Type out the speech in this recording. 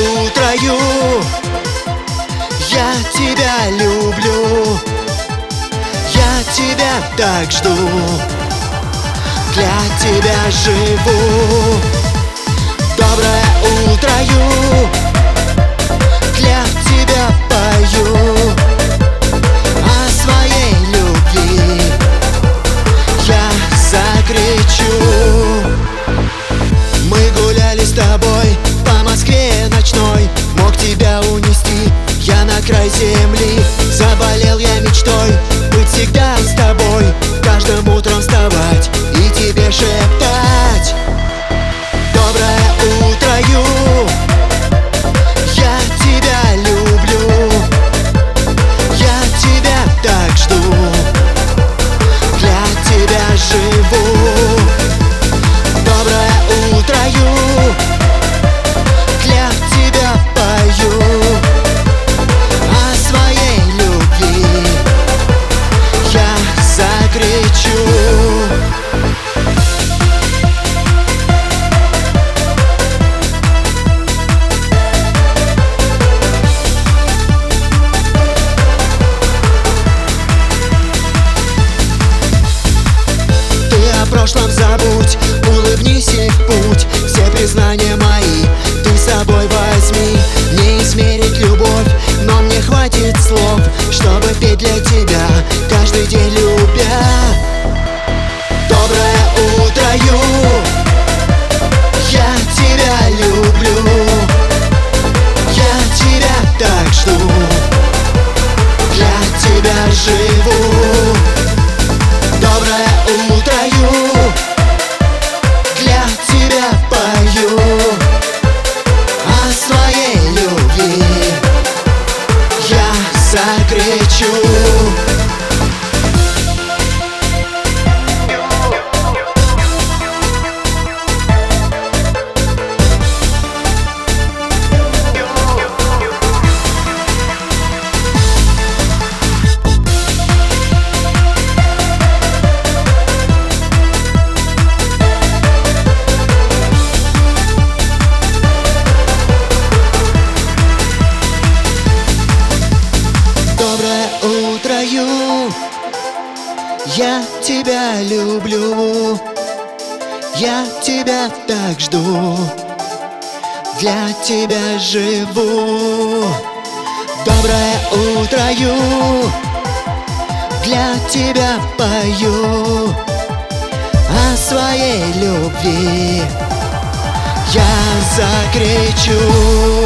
утро, я тебя люблю, я тебя так жду, для тебя живу. Доброе утро, для тебя пою о своей любви, я закричу. Мы гуляли с тобой по Москве ночной, мог тебя унести я на край земли. Заболел я мечтой быть всегда с тобой, каждым утром вставать и тебе шептать: доброе утро, я тебя люблю, я тебя так жду, для тебя живу. Доброе утро, для тебя пою о своей любви, я закричу. Ты о прошлом забудь, улыбнись и в путь. Все признания мои ты с собой возьми. Не измерить любовь, но мне хватит слов, чтобы петь для тебя, каждый день любя. Доброе утро, я тебя люблю, я тебя так жду, для тебя живу. Доброе утро, для тебя пою о своей любви, я закричу. Я тебя люблю, я тебя так жду, для тебя живу. Доброе утро, для тебя пою о своей любви, я закричу.